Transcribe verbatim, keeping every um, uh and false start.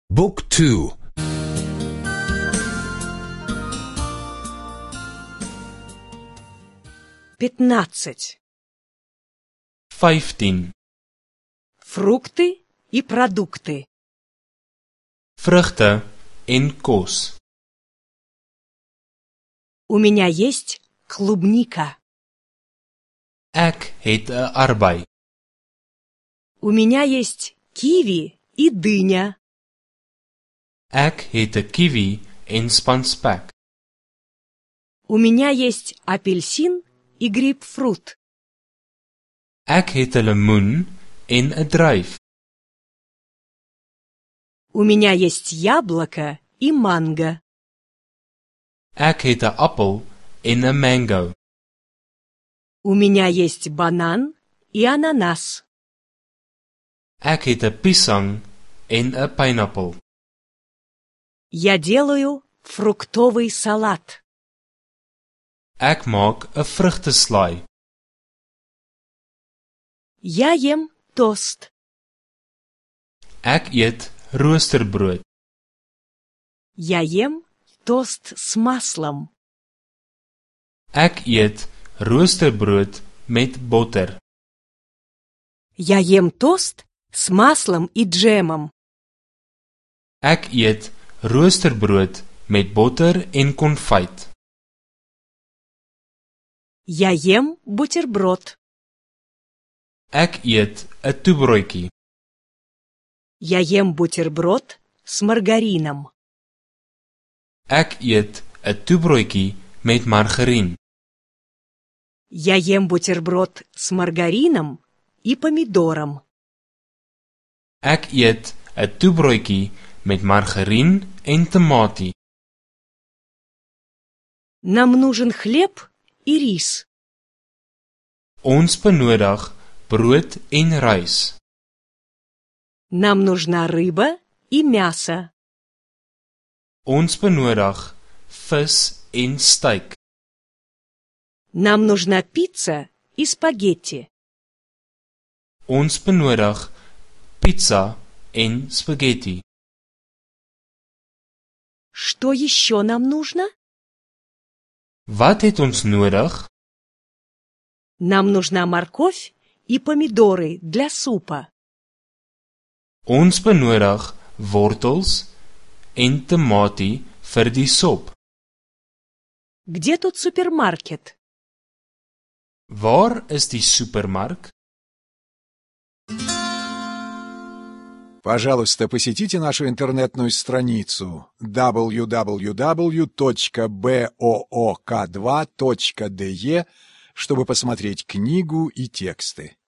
บุ๊กทู пятнадцать. vyftien. Фрукты и продукты. Vrugte en kos. У меня есть клубника. Ek het 'n arbei. У меня есть киви и дыня. Ek het 'n kiwi en spanspek. У меня есть апельсин и грейпфрут. Ek het 'n lemoen en 'n druif. У меня есть яблоко и манго. Ek het 'n appel en 'n mango. У меня есть банан и ананас. Ek het 'n piesang en 'n pineappel. Я делаю фруктовый салат. Ek maak 'n vrugteslaai. Я ем тост. Ek eet roosterbrood. Я ем тост с маслом. Ek eet roosterbrood met botter. Я ем тост с маслом и джемом. Ek eet roosterbrood met botter en konfyt. Я ем бутерброд. Ek eet 'n toebroodjie. Я ем бутерброд с маргарином. Ek eet 'n toebroodjie met margarien. Я ем бутерброд с маргарином и помидором. Ek eet 'n toebroodjie met margarien en tamatie. Нам нужен хлеб и рис. Ons benodig brood en rys. Нам нужна рыба и мясо. Ons benodig vis en steak. Нам нужна пицца и спагетти. Ons benodig pizza en spaghetti. Что еще нам нужно? Wat het ons nodig? Нам нужна морковь и помидоры для супа. Ons benodig wortels en tamatie vir die sop. Где тут супермаркет? Waar is die supermark? Пожалуйста, посетите нашу интернетную страницу дабл ю дабл ю дабл ю точка боок два точка де, чтобы посмотреть книгу и тексты.